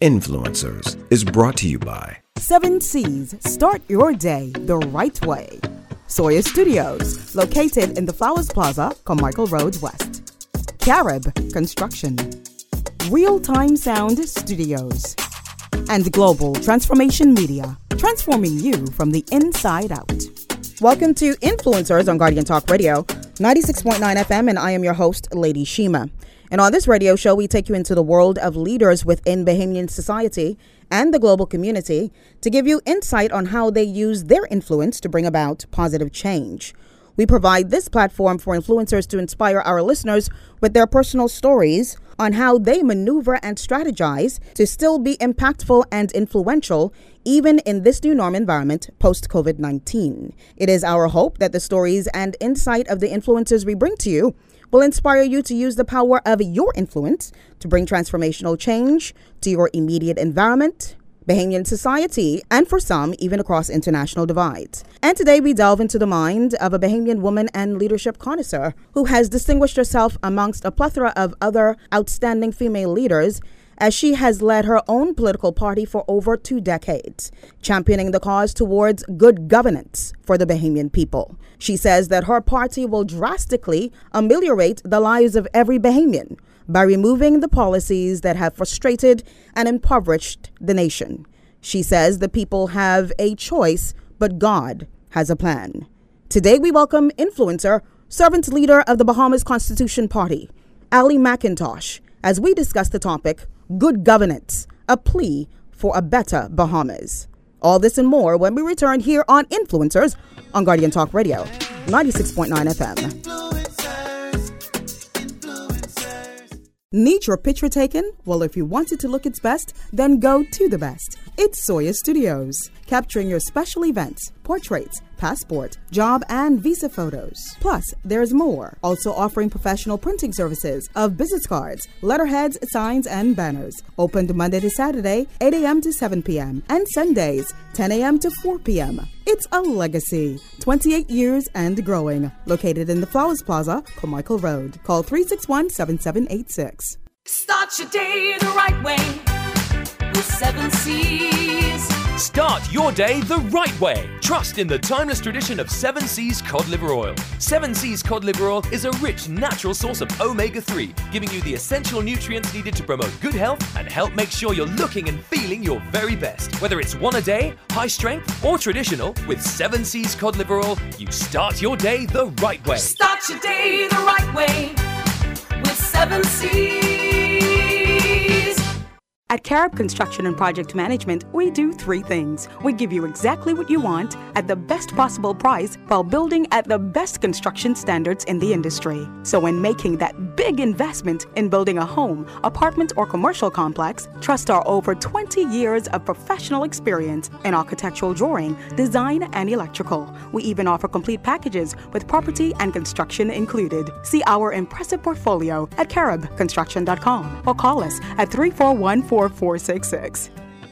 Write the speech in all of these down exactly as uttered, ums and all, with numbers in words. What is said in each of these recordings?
Influencers is brought to you by Seven Seas. Start your day the right way. Soya Studios, located in the Flowers Plaza, Carmichael Road West. Carib Construction. Real Time Sound Studios. And Global Transformation Media, transforming you from the inside out. Welcome to Influencers on Guardian Talk Radio, ninety-six point nine F M, and I am your host, Lady Shima. And on this radio show, we take you into the world of leaders within Bahamian society and the global community to give you insight on how they use their influence to bring about positive change. We provide this platform for influencers to inspire our listeners with their personal stories on how they maneuver and strategize to still be impactful and influential even in this new norm environment post-COVID nineteen. It is our hope that the stories and insight of the influencers we bring to you will inspire you to use the power of your influence to bring transformational change to your immediate environment, Bahamian society, and for some, even across international divides. And today we delve into the mind of a Bahamian woman and leadership connoisseur who has distinguished herself amongst a plethora of other outstanding female leaders as she has led her own political party for over two decades, championing the cause towards good governance for the Bahamian people. She says that her party will drastically ameliorate the lives of every Bahamian by removing the policies that have frustrated and impoverished the nation. She says the people have a choice, but God has a plan. Today we welcome influencer, servant leader of the Bahamas Constitution Party, Ali McIntosh, as we discuss the topic, Good Governance, a plea for a better Bahamas. All this and more when we return here on Influencers on Guardian Talk Radio, ninety-six point nine F M. Need your picture taken? Well, if you want it to look its best, then go to the best. It's Soya Studios, capturing your special events, portraits, passport, job, and visa photos. Plus, there's more. Also offering professional printing services of business cards, letterheads, signs, and banners. Opened Monday to Saturday, eight a.m. to seven p.m. and Sundays, ten a.m. to four p.m. It's a legacy. twenty-eight years and growing. Located in the Flowers Plaza, Carmichael Road. Call three six one, seven seven eight six. Start your day the right way with Seven Seas. Start your day the right way. Trust in the timeless tradition of Seven Seas Cod Liver Oil. Seven Seas Cod Liver Oil is a rich, natural source of omega three, giving you the essential nutrients needed to promote good health and help make sure you're looking and feeling your very best. Whether it's one a day, high strength, or traditional, with Seven Seas Cod Liver Oil, you start your day the right way. Start your day the right way with Seven Seas. At Carib Construction and Project Management, we do three things. We give you exactly what you want at the best possible price while building at the best construction standards in the industry. So when making that big investment in building a home, apartment, or commercial complex, trust our over twenty years of professional experience in architectural drawing, design, and electrical. We even offer complete packages with property and construction included. See our impressive portfolio at carib construction dot com or call us at three four one, four four six six.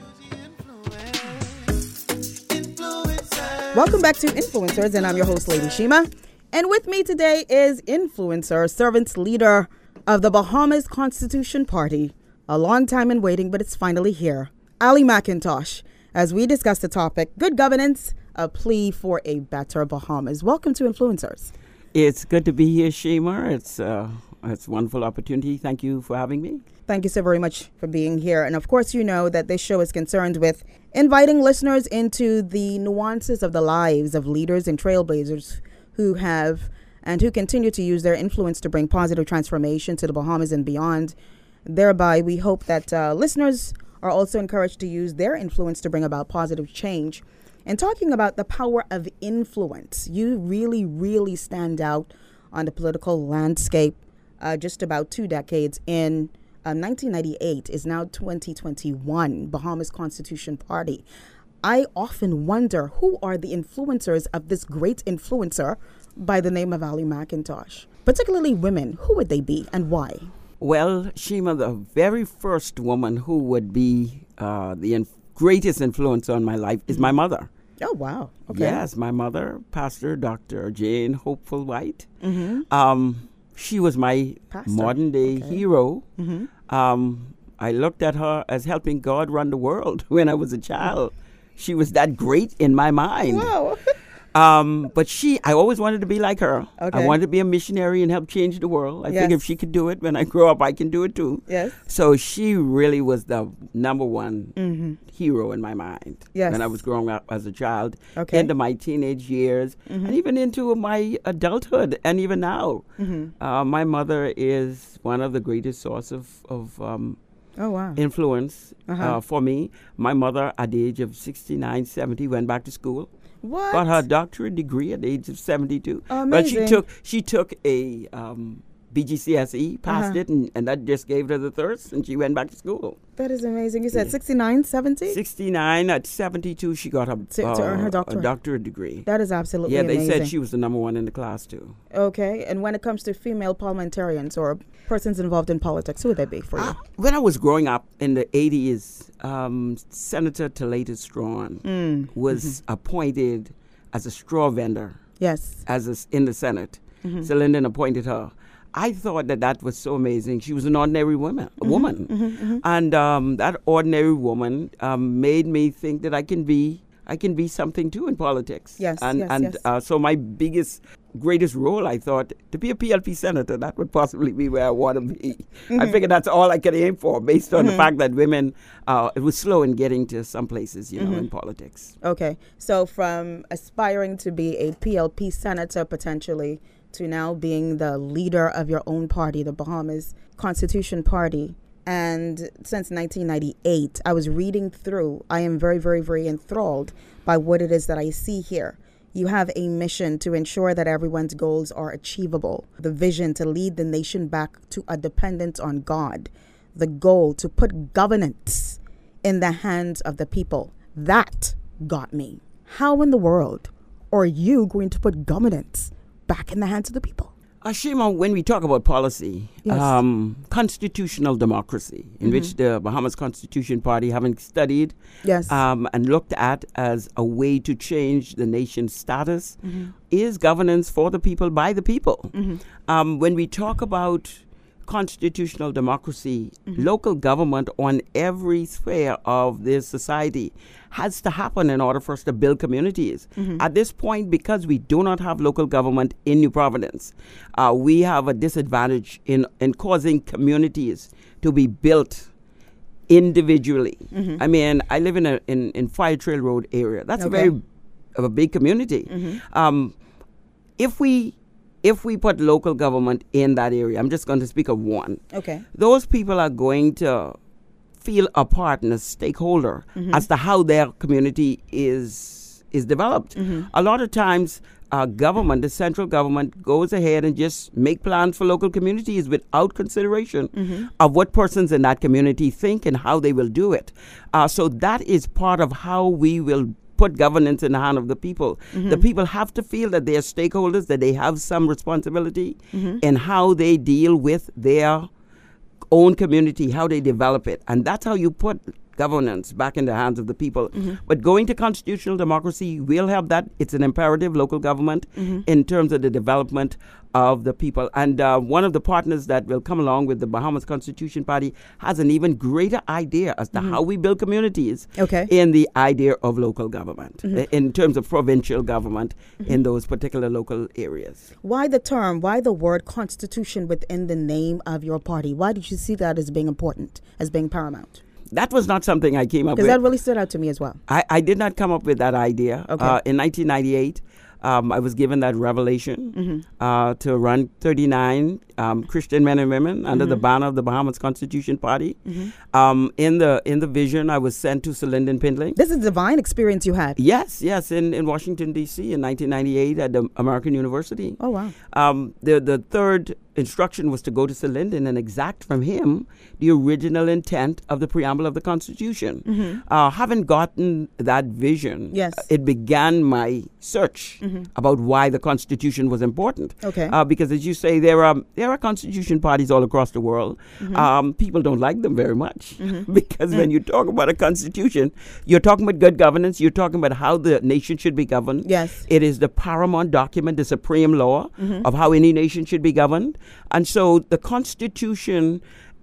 Welcome back to Influencers, and I'm your host, Lady Shima. And with me today is influencer, servant leader of the Bahamas Constitution Party. A long time in waiting, but it's finally here. Ali McIntosh, as we discuss the topic, good governance, a plea for a better Bahamas. Welcome to Influencers. It's good to be here, Shima. It's, uh, it's a wonderful opportunity. Thank you for having me. Thank you so very much for being here. And of course, you know that this show is concerned with inviting listeners into the nuances of the lives of leaders and trailblazers who have and who continue to use their influence to bring positive transformation to the Bahamas and beyond. Thereby, we hope that uh, listeners are also encouraged to use their influence to bring about positive change. And talking about the power of influence, you really, really stand out on the political landscape uh, just about two decades in. Uh, nineteen ninety-eight is now twenty twenty-one, Bahamas Constitution Party. I often wonder who are the influencers of this great influencer by the name of Ali McIntosh, particularly women. Who would they be and why? Well, Shima, the very first woman who would be uh, the inf- greatest influence on my life is my mother. Oh, wow. Okay. Yes, my mother, Pastor Doctor Jane Hopeful White. Mm-hmm. Um, she was my Pastor. modern-day Okay. hero. Mm-hmm. Um, I looked at her as helping God run the world when I was a child. She was that great in my mind. Wow. Um, but she, I always wanted to be like her. Okay. I wanted to be a missionary and help change the world. I Yes. figured if she could do it when I grow up, I can do it too. Yes. So she really was the number one hero in my mind Yes. when I was growing up as a child, Okay. into my teenage years, and even into my adulthood, and even now. Uh, my mother is one of the greatest source of, of um, Oh, wow. influence Uh-huh. uh, for me. My mother, at the age of sixty-nine, seventy, went back to school. What? Got her doctorate degree at the age of seventy-two. Oh, But she amazing. took she took a um, B G C S E, passed Uh-huh. it, and, and that just gave her the thirst, and she went back to school. That is amazing. You said sixty-nine, seventy? sixty-nine, at seventy-two, she got her, To- to earn her uh, doctorate. a doctorate degree. That is absolutely Yeah, they amazing. said she was the number one in the class, too. Okay. And when it comes to female parliamentarians or persons involved in politics, who would they be for you? Uh, when I was growing up in the eighties, um, Senator Talita Strawn Mm. was Mm-hmm. appointed as a straw vendor Yes. as a s in the Senate. Mm-hmm. So Lyndon appointed her. I thought that that was so amazing. She was an ordinary woman, Mm-hmm. a woman, and um, that ordinary woman um, made me think that I can be, I can be something too in politics. Yes, and yes, and yes. Uh, so my biggest, greatest role, I thought, to be a P L P senator. That would possibly be where I want to be. Mm-hmm. I figured that's all I could aim for, based on the fact that women, uh, it was slow in getting to some places, you know, Mm-hmm. in politics. Okay. So from aspiring to be a P L P senator potentially to now being the leader of your own party, the Bahamas Constitution Party. And since nineteen ninety-eight, I was reading through. I am very, very, very enthralled by what it is that I see here. You have a mission to ensure that everyone's goals are achievable, the vision to lead the nation back to a dependence on God, the goal to put governance in the hands of the people. That got me. How in the world are you going to put governance back in the hands of the people? Ashima, when we talk about policy, Yes. um, constitutional democracy, in which the Bahamas Constitution Party, having studied Yes. um, and looked at as a way to change the nation's status, is governance for the people, by the people. Um, when we talk about constitutional democracy, local government on every sphere of this society has to happen in order for us to build communities. At this point, because we do not have local government in New Providence, uh, we have a disadvantage in, in causing communities to be built individually. I mean, I live in a in, in Fire Trail Road area. That's a Okay. very of a big community. Um, if we if we put local government in that area, I'm just going to speak of one. Okay. Those people are going to feel a part and a stakeholder as to how their community is is developed. A lot of times, uh, government, the central government, goes ahead and just make plans for local communities without consideration of what persons in that community think and how they will do it. Uh, so that is part of how we will put governance in the hand of the people. The people have to feel that they are stakeholders, that they have some responsibility in how they deal with their own community, how they develop it. And that's how you put governance back in the hands of the people. But going to constitutional democracy will have that. It's an imperative, local government, in terms of the development of the people. And uh, one of the partners that will come along with the Bahamas Constitution Party has an even greater idea as to how we build communities Okay. in the idea of local government, i- in terms of provincial government in those particular local areas. Why the term, why the word constitution within the name of your party? Why did you see that as being important, as being paramount? That was not something I came up Because with. that really stood out to me as well. I, I did not come up with that idea. Okay. Uh, in nineteen ninety-eight, um, I was given that revelation uh, to run thirty-nine um, Christian men and women under the banner of the Bahamas Constitution Party. Um, in the in the vision, I was sent to Sir Lyndon Pindling. This is a divine experience you had. Yes, yes, in, in Washington, D C in nineteen ninety-eight at the American University. Oh, wow. Um, the, the third instruction was to go to Sir Lyndon and exact from him the original intent of the preamble of the Constitution. Uh, having gotten that vision, Yes. uh, it began my search about why the Constitution was important. Okay. Uh, because as you say, there are there are Constitution parties all across the world. Um, people don't like them very much because when you talk about a Constitution, you're talking about good governance. You're talking about how the nation should be governed. Yes. It is the paramount document, the supreme law of how any nation should be governed. And so the Constitution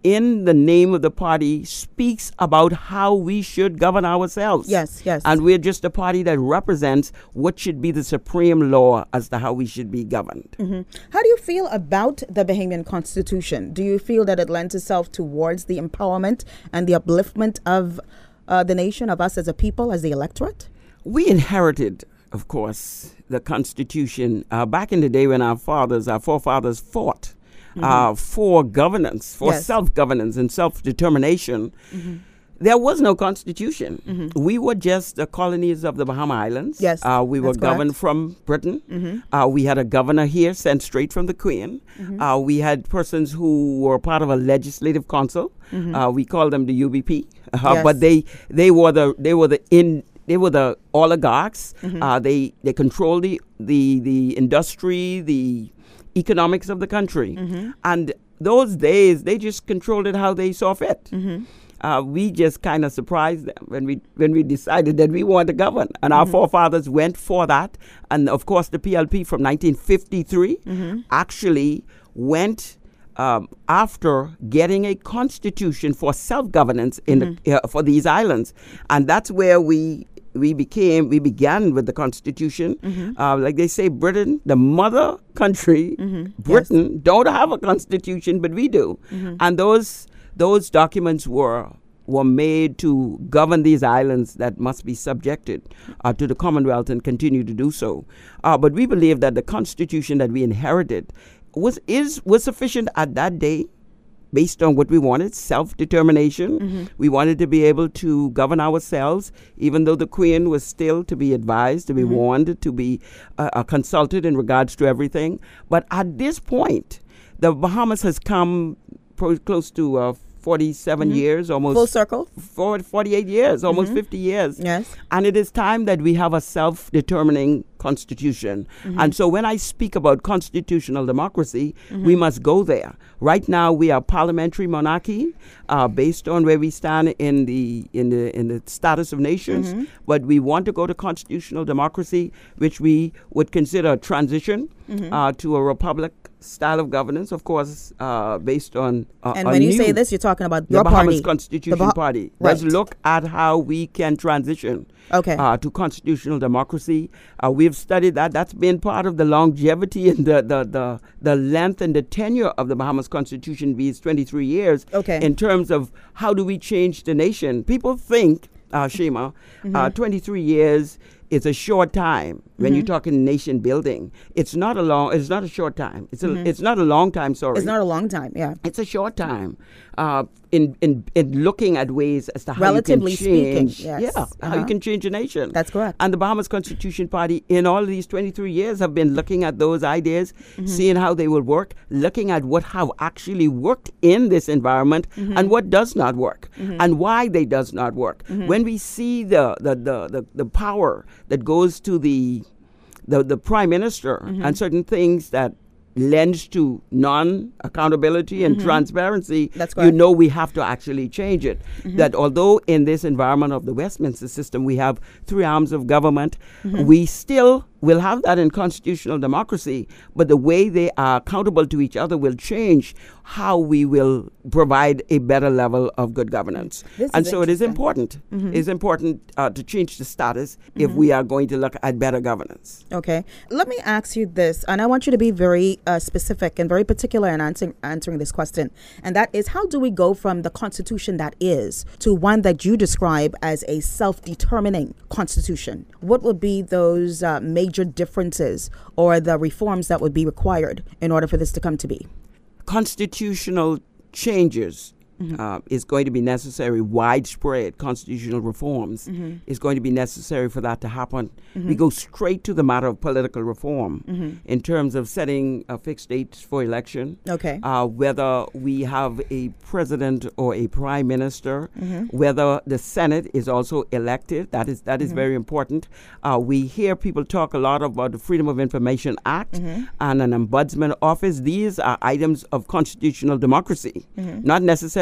in the name of the party, speaks about how we should govern ourselves. Yes, yes. And we're just a party that represents what should be the supreme law as to how we should be governed. Mm-hmm. How do you feel about the Bahamian Constitution? Do you feel that it lends itself towards the empowerment and the upliftment of uh, the nation, of us as a people, as the electorate? We inherited, of course, the Constitution uh, back in the day when our fathers, our forefathers fought mm-hmm. uh, for governance, for yes. self-governance and self-determination. Mm-hmm. There was no Constitution. Mm-hmm. We were just the colonies of the Bahama Islands. Yes, uh, we were that's governed correct. from Britain. Mm-hmm. Uh, we had a governor here sent straight from the Queen. Mm-hmm. Uh, we had persons who were part of a legislative council. Mm-hmm. Uh, we called them the U B P, uh, yes. but they they were the they were the in they were the oligarchs. Mm-hmm. Uh, they they controlled the the the industry, the economics of the country, mm-hmm. and those days they just controlled it how they saw fit. Mm-hmm. Uh, we just kind of surprised them when we when we decided that we wanted to govern, and mm-hmm. our forefathers went for that. And of course, the P L P from nineteen fifty-three mm-hmm. actually went um, after getting a constitution for self-governance in mm-hmm. the, uh, for these islands, and that's where we. We became, we began with the Constitution. Mm-hmm. Uh, like they say, Britain, the mother country, mm-hmm. Britain, yes. don't have a Constitution, but we do. Mm-hmm. And those those documents were were made to govern these islands that must be subjected uh, to the Commonwealth and continue to do so. Uh, but we believe that the Constitution that we inherited was is was sufficient at that day. Based on what we wanted, self-determination. Mm-hmm. We wanted to be able to govern ourselves, even though the Queen was still to be advised, to be mm-hmm. warned, to be uh, uh, consulted in regards to everything. But at this point, the Bahamas has come pro- close to uh, forty-seven mm-hmm. years, almost. Full circle? forty, forty-eight years, almost mm-hmm. fifty years. Yes. And it is time that we have a self-determining constitution. Mm-hmm. And so when I speak about constitutional democracy, mm-hmm. we must go there. Right now, we are parliamentary monarchy, uh, based on where we stand in the in the in the status of nations. Mm-hmm. But we want to go to constitutional democracy, which we would consider a transition mm-hmm. uh, to a republic style of governance, of course, uh, based on uh, and when you say this, you're talking about the your Bahamas party, Constitution the bah- Party. Right. Let's look at how we can transition okay. uh, to constitutional democracy. Uh, we've studied that. That's been part of the longevity and the, the, the, the length and the tenure of the Bahamas Constitution, these twenty-three years, okay. in terms of how do we change the nation. People think, uh, Shima, mm-hmm. uh, twenty-three years is a short time when mm-hmm. you're talking nation building. It's not a long. It's not a short time. It's a. Mm-hmm. It's not a long time. Sorry. It's not a long time. Yeah. It's a short time. Uh, in in in looking at ways as to how Relatively you can change. speaking, yes. Yeah. Uh-huh. How you can change a nation. That's correct. And the Bahamas Constitution Party, in all of these twenty-three years, have been looking at those ideas, mm-hmm. seeing how they will work, looking at what have actually worked in this environment mm-hmm. and what does not work, mm-hmm. and why they does not work. Mm-hmm. When we see the the, the, the the power that goes to the the, the prime minister mm-hmm. and certain things that lends to non-accountability and mm-hmm. transparency, That's you know we have to actually change it. Mm-hmm. That although in this environment of the Westminster system we have three arms of government, mm-hmm. we still will have that in constitutional democracy, but the way they are accountable to each other will change how we will provide a better level of good governance. This and is so it is important. Mm-hmm. It's important uh, to change the status mm-hmm. if we are going to look at better governance. Okay. Let me ask you this, and I want you to be very uh, specific and very particular in answering, answering this question, and that is, how do we go from the constitution that is to one that you describe as a self-determining constitution? What would be those uh, major differences or the reforms that would be required in order for this to come to be? Constitutional changes mm-hmm. uh, is going to be necessary. Widespread constitutional reforms mm-hmm. is going to be necessary for that to happen. Mm-hmm. We go straight to the matter of political reform mm-hmm. in terms of setting a fixed date for election. Okay. Uh, whether we have a president or a prime minister, mm-hmm. whether the Senate is also elected. That is that is mm-hmm. very important. Uh, we hear people talk a lot about the Freedom of Information Act mm-hmm. and an ombudsman office. These are items of constitutional democracy, mm-hmm. not necessarily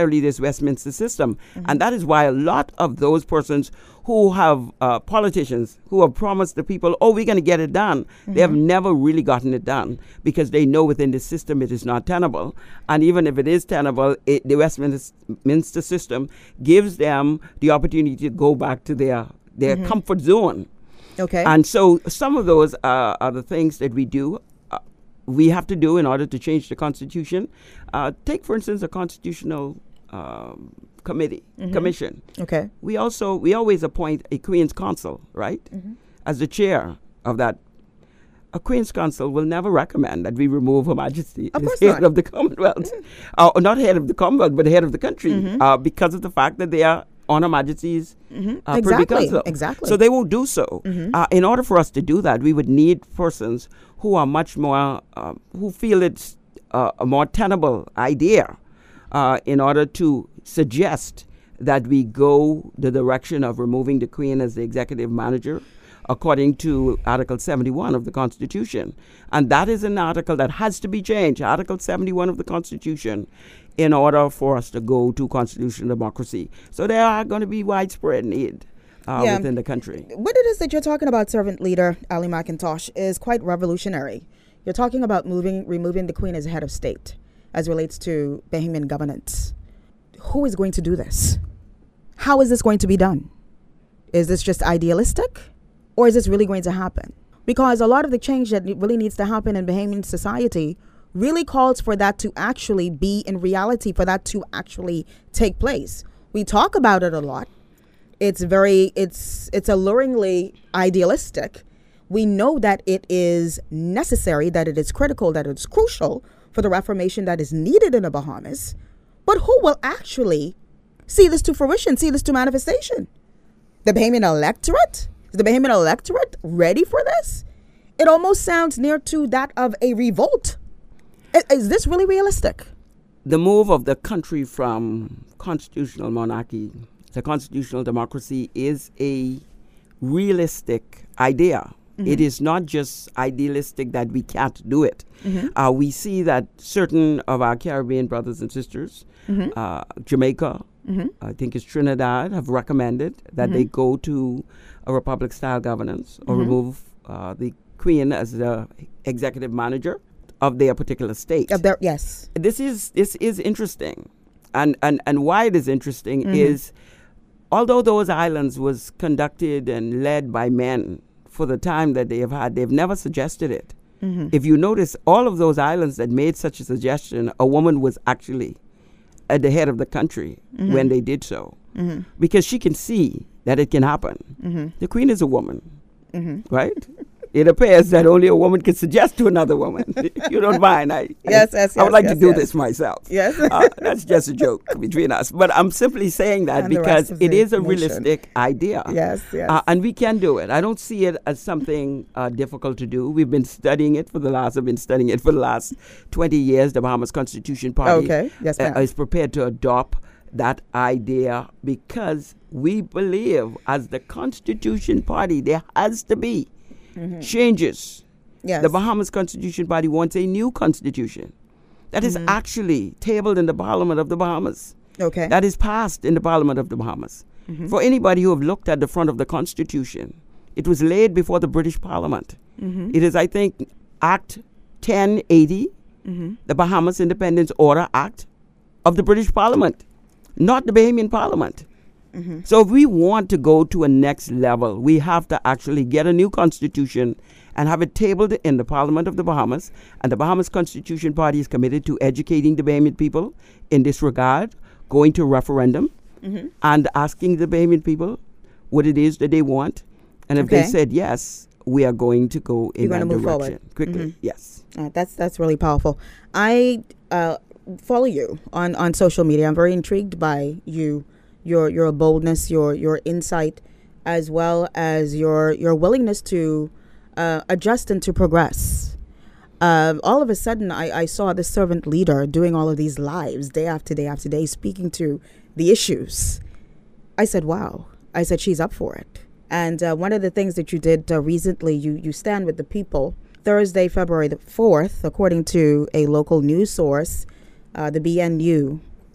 necessarily this Westminster system. Mm-hmm. And that is why a lot of those persons who have uh, politicians who have promised the people, oh, we're going to get it done, mm-hmm. they have never really gotten it done because they know within the system it is not tenable. And even if it is tenable, it, the Westminster system gives them the opportunity to go back to their, their mm-hmm. comfort zone. Okay. And so some of those uh, are the things that we do. Uh, we have to do in order to change the Constitution. Uh, take, for instance, a constitutional um, committee, mm-hmm. commission. Okay. We also, we always appoint a Queen's Counsel, right? Mm-hmm. As the chair of that. A Queen's Counsel will never recommend that we remove Her Majesty of as course head not. of the Commonwealth. Mm-hmm. uh, not head of the Commonwealth, but head of the country, mm-hmm. uh, because of the fact that they are on Her Majesty's mm-hmm. uh, exactly. Privy Council. Exactly. So they will do so. Mm-hmm. Uh, in order for us to do that, we would need persons who are much more, uh, who feel it's uh, a more tenable idea uh, in order to suggest that we go the direction of removing the Queen as the executive manager according to Article seventy-one of the Constitution. And that is an article that has to be changed, Article seventy-one of the Constitution, in order for us to go to constitutional democracy. So there are going to be widespread need uh, yeah. within the country. What it is that you're talking about, Servant Leader Ali McIntosh, is quite revolutionary. You're talking about moving, removing the Queen as head of state as relates to Bahamian governance. Who is going to do this? How is this going to be done? Is this just idealistic? Or is this really going to happen? Because a lot of the change that really needs to happen in Bahamian society really calls for that to actually be in reality, for that to actually take place. We talk about it a lot. It's very, it's it's alluringly idealistic. We know that it is necessary, that it is critical, that it's crucial for the reformation that is needed in the Bahamas. But who will actually see this to fruition, see this to manifestation? The Bahamian electorate? Is the Bahamian electorate ready for this? It almost sounds near to that of a revolt. Is, is this really realistic? The move of the country from constitutional monarchy to constitutional democracy is a realistic idea. Mm-hmm. It is not just idealistic that we can't do it. Mm-hmm. Uh, we see that certain of our Caribbean brothers and sisters, mm-hmm. uh, Jamaica, mm-hmm. I think it's Trinidad, have recommended that mm-hmm. they go to a republic-style governance or mm-hmm. remove uh, the Queen as the executive manager of their particular state. Of their, yes. This is this is interesting. And, and, and why it is interesting mm-hmm. is, although those islands was conducted and led by men for the time that they have had, they've never suggested it. Mm-hmm. If you notice, all of those islands that made such a suggestion, a woman was actually at the head of the country mm-hmm. when they did so. Mm-hmm. Because she can see that it can happen. Mm-hmm. The Queen is a woman, mm-hmm. right? It appears that only a woman can suggest to another woman. If you don't mind, I, yes, I, yes, I would yes, like yes, to do yes. this myself. Yes. uh, that's just a joke between us. But I'm simply saying that And because it is a nation. realistic idea. Yes, yes. Uh, and we can do it. I don't see it as something uh, difficult to do. We've been studying it for the last, I've been studying it for the last twenty years. The Bahamas Constitution Party okay. yes, uh, ma'am. is prepared to adopt that idea because we believe as the Constitution Party there has to be mm-hmm. changes. Yes. The Bahamas Constitution Party wants a new constitution that mm-hmm. is actually tabled in the Parliament of the Bahamas. Okay. That is passed in the Parliament of the Bahamas. Mm-hmm. For anybody who have looked at the front of the Constitution, it was laid before the British Parliament. Mm-hmm. It is, I think, Act ten eighty, mm-hmm. the Bahamas Independence Order Act of the British Parliament, not the Bahamian Parliament. Mm-hmm. So if we want to go to a next level, we have to actually get a new constitution and have it tabled in the Parliament of the Bahamas. And the Bahamas Constitution Party is committed to educating the Bahamian people in this regard, going to referendum mm-hmm. and asking the Bahamian people what it is that they want. And if okay. they said yes, we are going to go in You're that move direction forward. quickly. Mm-hmm. Yes. Uh, that's that's really powerful. I uh, follow you on, on social media. I'm very intrigued by you, your your boldness, your your insight, as well as your your willingness to uh, adjust and to progress. Uh, all of a sudden, I, I saw the servant leader doing all of these lives day after day after day, speaking to the issues. I said, wow. I said, she's up for it. And uh, one of the things that you did uh, recently, you, you stand with the people. Thursday, February the fourth, according to a local news source, uh, the B N U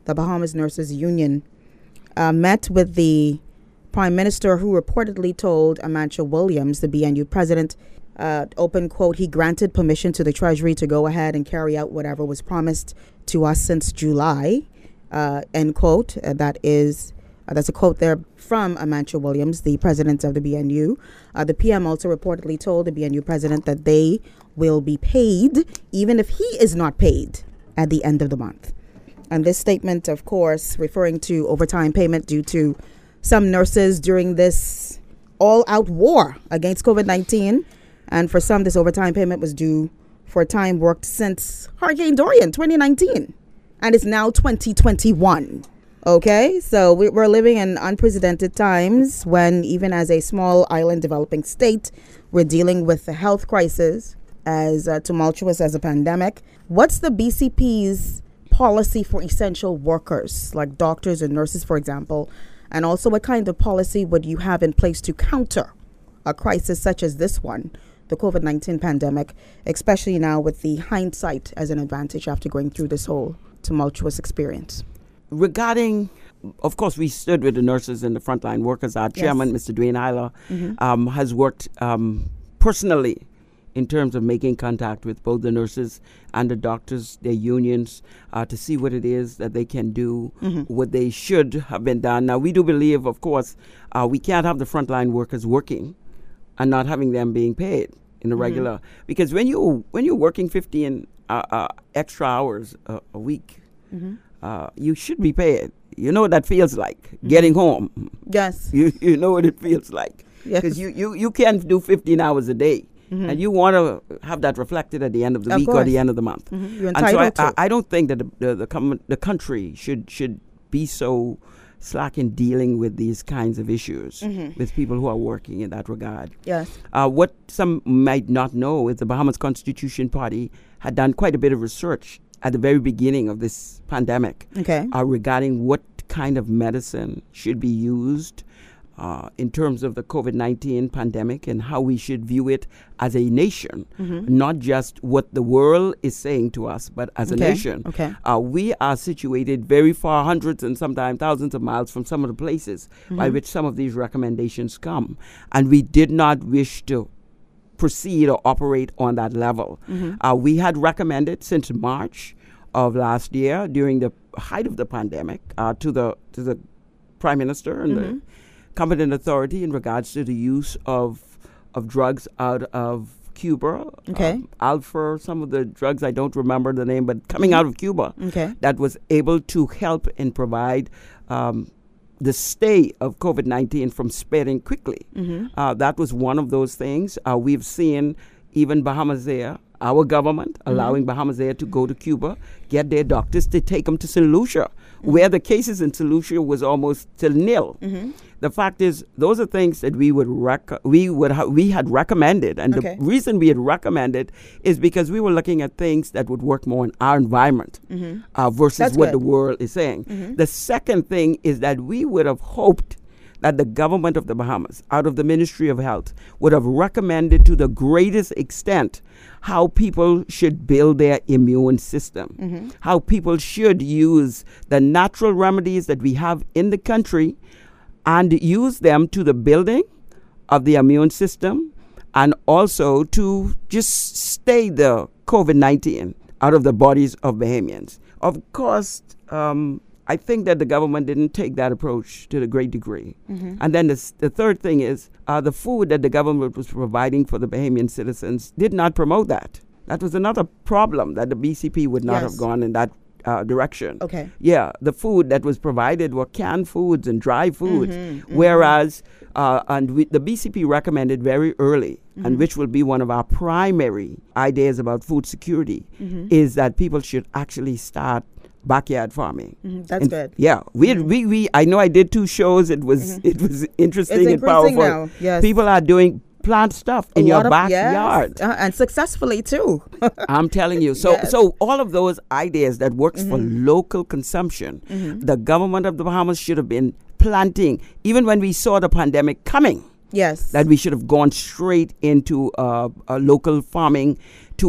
the Bahamas Nurses Union, uh, met with the Prime Minister, who reportedly told Amancio Williams, the B N U president, uh, open quote, he granted permission to the Treasury to go ahead and carry out whatever was promised to us since July, uh, end quote. Uh, that is, uh, that's a quote there from Amancio Williams, the president of the B N U. Uh, the P M also reportedly told the B N U president that they will be paid even if he is not paid at the end of the month. And this statement, of course, referring to overtime payment due to some nurses during this all-out war against COVID nineteen. And for some, this overtime payment was due for time worked since Hurricane Dorian, twenty nineteen. And it's now twenty twenty-one. Okay, so we, we're living in unprecedented times when, even as a small island developing state, we're dealing with a health crisis as uh, tumultuous as a pandemic. What's the B C P's policy for essential workers, like doctors and nurses, for example? And also, what kind of policy would you have in place to counter a crisis such as this one, the COVID nineteen pandemic, especially now with the hindsight as an advantage after going through this whole tumultuous experience? Regarding, of course, we stood with the nurses and the frontline workers. Our chairman, Yes. Mister Dwayne Hyler, Mm-hmm. um, has worked um, personally in terms of making contact with both the nurses and the doctors, their unions, uh, to see what it is that they can do, Mm-hmm. what they should have been done. Now, we do believe, of course, uh, we can't have the frontline workers working and not having them being paid in a Mm-hmm. regular, because when you when you're working fifteen uh, uh, extra hours a, a week, Mm-hmm. uh, you should be paid. You know what that feels like, getting home. Yes. You you know what it feels like, Yes. because you, you, you can't do fifteen hours a day. Mhm. And you want to have that reflected at the end of the Of week or course. the end of the month. Mhm. You're And so I, entitled to. I, I don't think that the the, the, com- the country should should be so slack in dealing with these kinds of issues Mhm. with people who are working in that regard. Yes. Uh, what some might not know is the Bahamas Constitution Party had done quite a bit of research at the very beginning of this pandemic Okay. uh, regarding what kind of medicine should be used uh, in terms of the COVID nineteen pandemic and how we should view it as a nation, Mhm. not just what the world is saying to us, but as a Okay. nation. Okay. Uh, we are situated very far, hundreds and sometimes thousands of miles from some of the places by Mhm. which some of these recommendations come. And we did not wish to proceed or operate on that level. Mhm. Uh, we had recommended since March of last year, during the height of the pandemic, uh, to the to the Prime Minister and Mhm. the competent authority in regards to the use of of drugs out of Cuba. Okay. Um, Alpha, some of the drugs, I don't remember the name, but coming out of Cuba, Okay. that was able to help and provide um, the stay of COVID nineteen from spreading quickly. Mhm. Uh, that was one of those things. Uh, we've seen even Bahamas Air, our government, allowing Bahamas Air to go to Cuba, get their doctors to take them to Saint Lucia, where the cases in Saint Lucia was almost till nil. Mhm. The fact is, those are things that we would rec- we would ha- we had recommended, and Okay. the reason we had recommended is because we were looking at things that would work more in our environment Mhm. uh, versus That's what good. the world is saying. Mhm. The second thing is that we would have hoped that the government of the Bahamas, out of the Ministry of Health, would have recommended to the greatest extent how people should build their immune system, Mhm. how people should use the natural remedies that we have in the country and use them to the building of the immune system, and also to just stay the COVID nineteen out of the bodies of Bahamians. Of course, um, I think that the government didn't take that approach to the great degree. Mhm. And then the, s- the third thing is uh, the food that the government was providing for the Bahamian citizens did not promote that. That was another problem, that the B C P would not Yes. have gone in that uh, direction. Okay. Yeah, the food that was provided were canned foods and dry foods, Mhm, mhm. whereas uh, and we, the B C P recommended very early, and Mhm. which will be one of our primary ideas about food security, Mhm. is that people should actually start backyard farming. Mhm. That's And good. Yeah, we, Mhm. we we I know I did two shows. It was Mhm. it was interesting It's and increasing powerful. now. Yes. People are doing plant stuff A in your lot of- backyard. yes, uh, and successfully too. I'm telling you. So Yes. so all of those ideas that works for Mhm. local consumption, Mhm. the government of the Bahamas should have been planting, even when we saw the pandemic coming, Yes. that we should have gone straight into uh, a local farming to a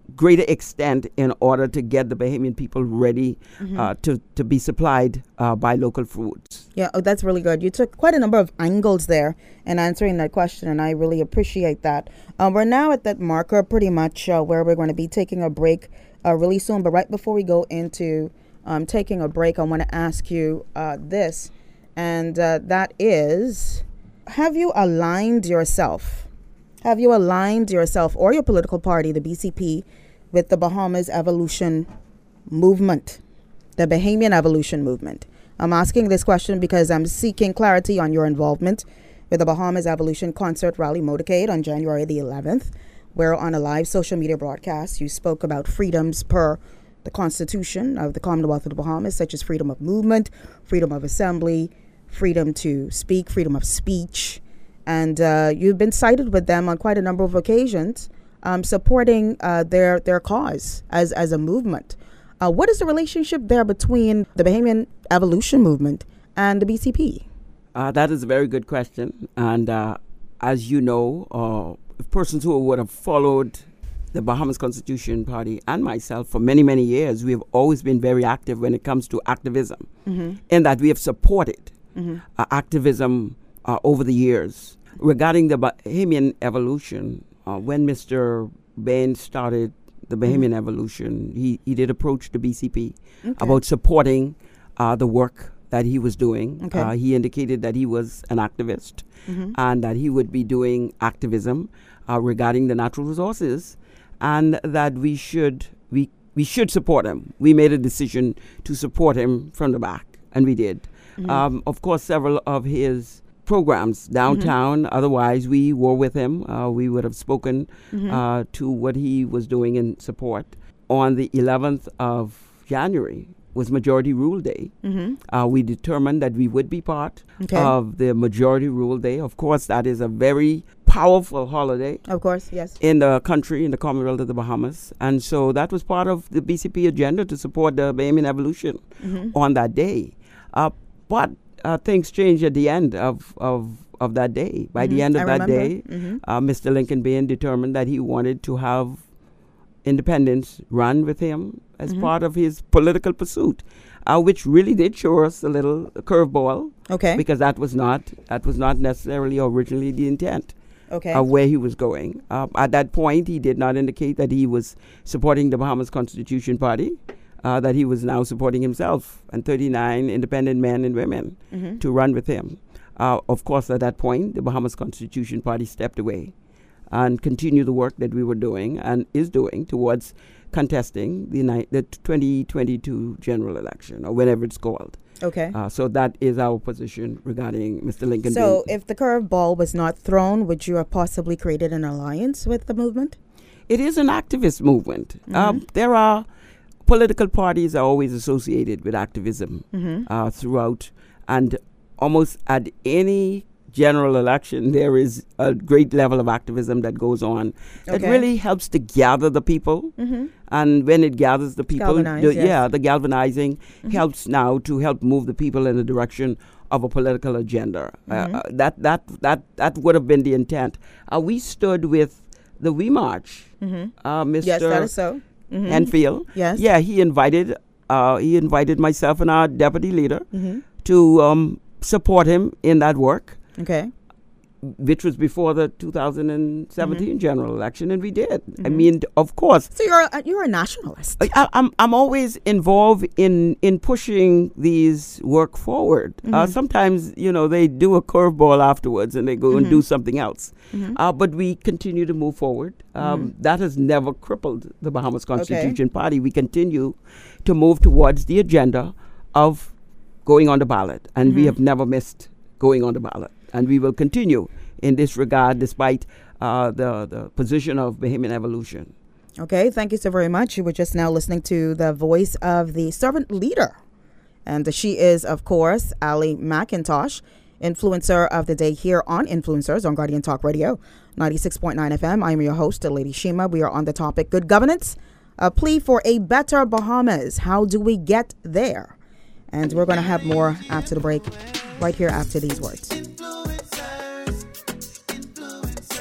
greater extent in order to get the Bahamian people ready Mm-hmm. uh, to, to be supplied uh, by local foods. Yeah, oh, that's really good. You took quite a number of angles there in answering that question, and I really appreciate that. Um, we're now at that marker pretty much uh, where we're going to be taking a break uh, really soon. But right before we go into um, taking a break, I want to ask you uh, this, and uh, that is, have you aligned yourself? Have you aligned yourself or your political party, the B C P, with the Bahamas Evolution Movement, the Bahamian Evolution Movement? I'm asking this question because I'm seeking clarity on your involvement with the Bahamas Evolution Concert Rally Motorcade on January the eleventh, where on a live social media broadcast, you spoke about freedoms per the Constitution of the Commonwealth of the Bahamas, such as freedom of movement, freedom of assembly, freedom to speak, freedom of speech. And uh, you've been cited with them on quite a number of occasions, um, supporting uh, their their cause as, as a movement. Uh, what is the relationship there between the Bahamian Evolution Movement and the B C P? Uh, that is a very good question. And uh, as you know, uh, persons who would have followed the Bahamas Constitution Party and myself for many, many years, we have always been very active when it comes to activism, mm-hmm. in that we have supported mm-hmm. uh, activism uh, over the years. Regarding the Bahamian Evolution, uh, when Mister Bain started the Bahamian mm-hmm. Evolution, he, he did approach the B C P okay. about supporting uh, the work that he was doing. Okay. Uh, he indicated that he was an activist mm-hmm. and that he would be doing activism uh, regarding the natural resources, and that we should we we should support him. We made a decision to support him from the back, and we did. Mm-hmm. Um, of course, several of his programs downtown, mm-hmm. otherwise we were with him. Uh, we would have spoken mm-hmm. uh, to what he was doing in support. On the eleventh of January was Majority Rule Day. Mm-hmm. Uh, we determined that we would be part okay. of the Majority Rule Day. Of course, that is a very powerful holiday. Of course, yes. In the country, in the Commonwealth of the Bahamas. And so that was part of the B C P agenda to support the Bahamian Evolution mm-hmm. on that day. Uh, but Uh, things changed at the end of, of, of that day. By mm-hmm. the end of I that remember. day, mm-hmm. uh, Mister Lincoln Bain determined that he wanted to have independents run with him as mm-hmm. part of his political pursuit, uh, which really did show us a little curveball. Okay. Because that was not that was not necessarily originally the intent. Okay. Of where he was going. Uh, at that point, he did not indicate that he was supporting the Bahamas Constitution Party. Uh, that he was now supporting himself and thirty-nine independent men and women mm-hmm. to run with him. Uh, of course, at that point, the Bahamas Constitution Party stepped away and continued the work that we were doing and is doing towards contesting the, ni- the twenty twenty-two general election, or whenever it's called. Okay. Uh, so that is our position regarding Mister Lincoln. So Bain. if the curveball was not thrown, would you have possibly created an alliance with the movement? It is an activist movement. Mm-hmm. Um, there are political parties are always associated with activism mm-hmm. uh, throughout, and almost at any general election, there is a great level of activism that goes on that okay. really helps to gather the people. Mm-hmm. And when it gathers the people, Galvanize, the, yes. yeah, the galvanizing mm-hmm. helps now to help move the people in the direction of a political agenda. Mm-hmm. Uh, uh, that that that that would have been the intent. Uh, we stood with the We March, mm-hmm. uh, Mister Yes, that is so. Mm-hmm. Enfield. Yes. Yeah, he invited uh, he invited myself and our deputy leader mm-hmm. to um, support him in that work. Okay. Which was before the two thousand seventeen mm-hmm. general election, and we did. Mm-hmm. I mean, of course. So you're a, you're a nationalist. I, I, I'm I'm always involved in in pushing these work forward. Mm-hmm. Uh, sometimes, you know, they do a curveball afterwards and they go mm-hmm. and do something else. Mm-hmm. Uh, but we continue to move forward. Um, mm-hmm. That has never crippled the Bahamas Constitution okay. Party. We continue to move towards the agenda of going on the ballot, and mm-hmm. we have never missed going on the ballot. And we will continue in this regard despite uh, the, the position of Bahamian Evolution. Okay, thank you so very much. You were just now listening to the voice of the servant leader. And uh, she is, of course, Ali McIntosh, influencer of the day here on Influencers on Guardian Talk Radio, ninety-six point nine F M. I am your host, Lady Shima. We are on the topic Good Governance, a plea for a better Bahamas. How do we get there? And we're going to have more after the break, right here after these words.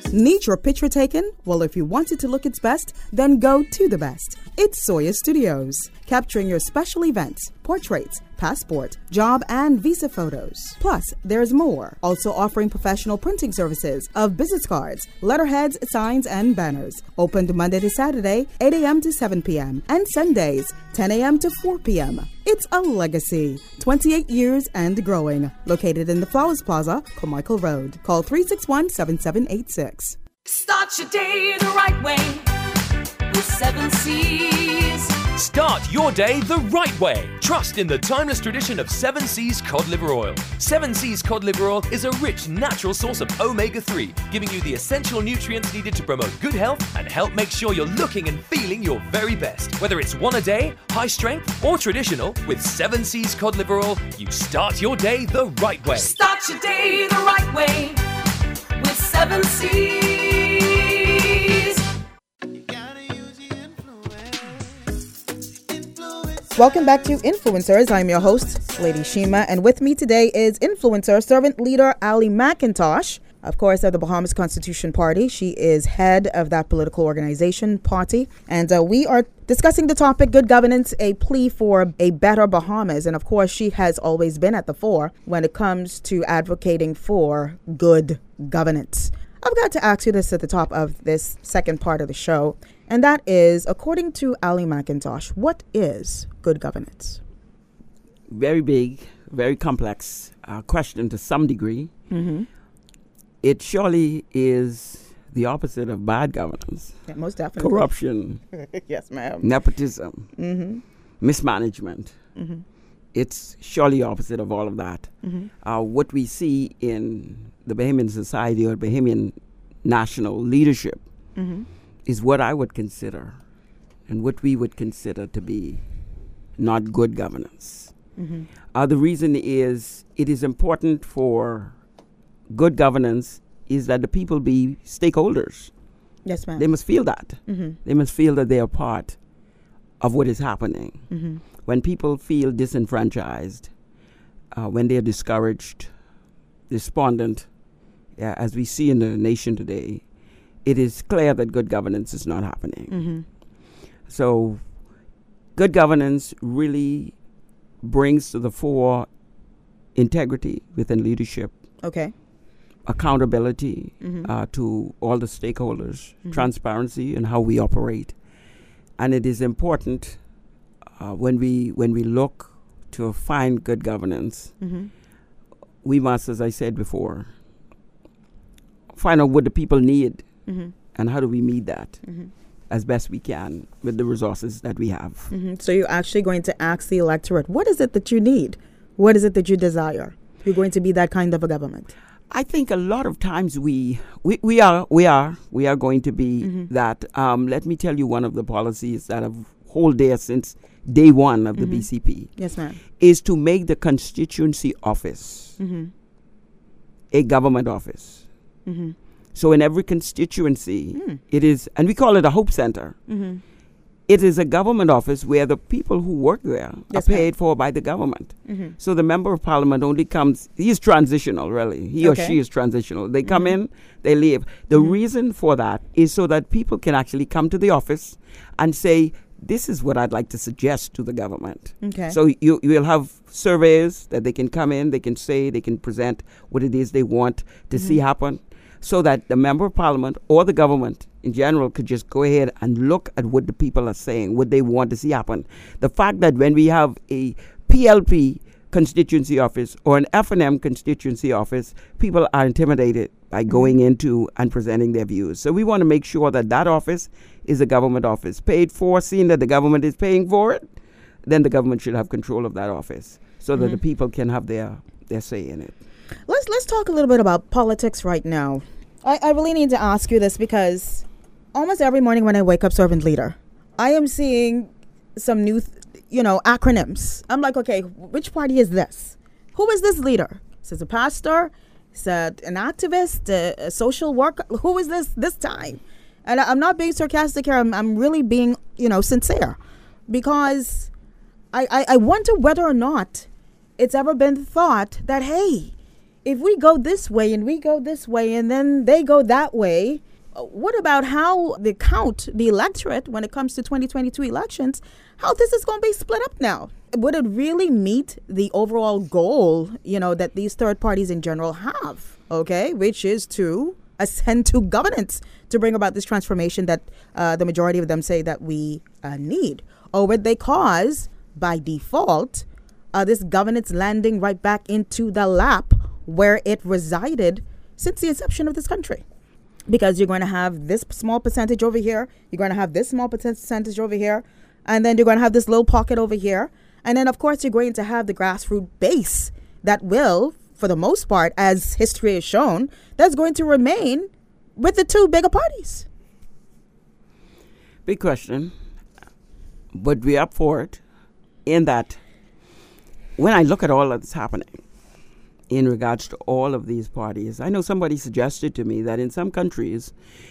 Need your picture taken? Well, if you want it to look its best, then go to the best. It's Soya Studios, capturing your special events, portraits, passport, job, and visa photos. Plus, there's more. Also offering professional printing services of business cards, letterheads, signs, and banners. Opened Monday to Saturday, eight a.m. to seven p.m. and Sundays, ten a.m. to four p.m. It's a legacy. twenty-eight years and growing. Located in the Flowers Plaza, Carmichael Road. Call three six one, seven seven eight six. Start your day the right way with Seven Seas. Start your day the right way. Trust in the timeless tradition of Seven Seas Cod Liver Oil. Seven Seas Cod Liver Oil is a rich, natural source of omega three, giving you the essential nutrients needed to promote good health and help make sure you're looking and feeling your very best. Whether it's one a day, high strength, or traditional, with Seven Seas Cod Liver Oil, you start your day the right way. Start your day the right way with Seven Seas. Welcome back to Influencers. I'm your host, Lady Shima, and with me today is influencer servant leader Ali McIntosh, of course, of the Bahamas Constitution Party. She is head of that political organization, party, and uh, we are discussing the topic, good governance, a plea for a better Bahamas. And of course, she has always been at the fore when it comes to advocating for good governance. I've got to ask you this at the top of this second part of the show, and that is, according to Ali McIntosh, what is good governance? Very big, very complex uh, question to some degree. Mm-hmm. It surely is the opposite of bad governance. Yeah, most definitely. Corruption, Yes, ma'am. nepotism, Mm-hmm. mismanagement. Mm-hmm. It's surely opposite of all of that. Mm-hmm. Uh, what we see in the Bahamian society or Bahamian national leadership Mm-hmm. is what I would consider and what we would consider to be not good governance. Mm-hmm. Uh, the reason is it is important for good governance is that the people be stakeholders. Yes, ma'am. They must feel that. Mm-hmm. They must feel that they are part of what is happening. Mm-hmm. When people feel disenfranchised, uh, when they're discouraged, despondent, yeah, as we see in the nation today, it is clear that good governance is not happening. Mm-hmm. So good governance really brings to the fore integrity within leadership, Okay. accountability Mm-hmm. uh, to all the stakeholders, Mhm. transparency in how we operate. And it is important uh, when we when we look to find good governance, Mm-hmm. we must, as I said before, find out what the people need Mm-hmm. and how do we meet that Mm-hmm. as best we can with the resources that we have. Mm-hmm. So you're actually going to ask the electorate, what is it that you need? What is it that you desire? You're going to be that kind of a government. I think a lot of times we we, we are we are we are going to be Mhm. that. Um, let me tell you, one of the policies that have hold there since day one of the Mhm. B C P Yes, ma'am. is to make the constituency office Mm-hmm. a government office. Mm-hmm. So in every constituency, Mm. it is, and we call it a Hope Center. Mm-hmm. It is a government office where the people who work there Yes, are ma'am. paid for by the government. Mm-hmm. So the member of parliament only comes, he is transitional, really. He Okay. or she is transitional. They come Mhm. in, they leave. The Mhm. reason for that is so that people can actually come to the office and say, this is what I'd like to suggest to the government. Okay. So you you will have surveys that they can come in, they can say, they can present what it is they want to see Mhm. happen, so that the member of parliament or the government in general could just go ahead and look at what the people are saying, what they want to see happen. The fact that when we have a P L P constituency office or an F and M constituency office, people are intimidated by going into and presenting their views. So we want to make sure that that office is a government office, paid for, seeing that the government is paying for it, then the government should have control of that office so that Mhm. the people can have their, their say in it. Let's let's talk a little bit about politics right now. I, I really need to ask you this because almost every morning when I wake up, servant leader, I am seeing some new, th- you know, acronyms. I'm like, okay, which party is this? Who is this leader? Is it a pastor? Is it an activist? A, a social worker? Who is this this time? And I, I'm not being sarcastic here. I'm, I'm really being, you know, sincere, because I, I, I wonder whether or not it's ever been thought that, hey, if we go this way and we go this way and then they go that way, uh, what about how the count, the electorate, when it comes to twenty twenty-two elections, how this is going to be split up now? Would it really meet the overall goal, you know, that these third parties in general have, okay, which is to ascend to governance to bring about this transformation that uh, the majority of them say that we uh, need? Or would they cause, by default, uh, this governance landing right back into the lap where it resided since the inception of this country? Because you're going to have this small percentage over here, you're going to have this small percentage over here, and then you're going to have this little pocket over here. And then, of course, you're going to have the grassroots base that will, for the most part, as history has shown, that's going to remain with the two bigger parties. Big question. But we're up for it in that when I look at all that's happening in regards to all of these parties, I know somebody suggested to me that in some countries,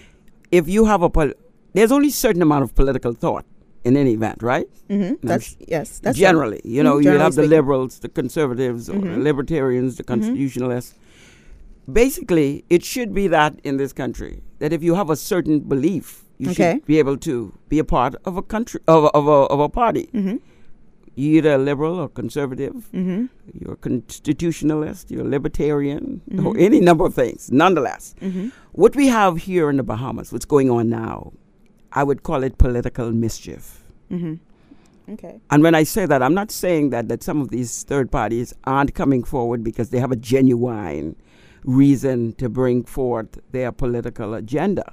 if you have a, pol- there's only a certain amount of political thought in any event, right? Mm-hmm. That's, yes. That's generally, right. you know, mm-hmm. you have the speaking. liberals, the conservatives, mm-hmm. or the libertarians, the constitutionalists. Mm-hmm. Basically, it should be that in this country, that if you have a certain belief, you okay. should be able to be a part of a country, of a, of a, of a party. Mm-hmm. You're either a liberal or conservative. Mm-hmm. You're a constitutionalist. You're a libertarian, mm-hmm. or any number of things. Nonetheless, mm-hmm. what we have here in the Bahamas, what's going on now, I would call it political mischief. Mm-hmm. Okay. And when I say that, I'm not saying that, that some of these third parties aren't coming forward because they have a genuine reason to bring forth their political agenda.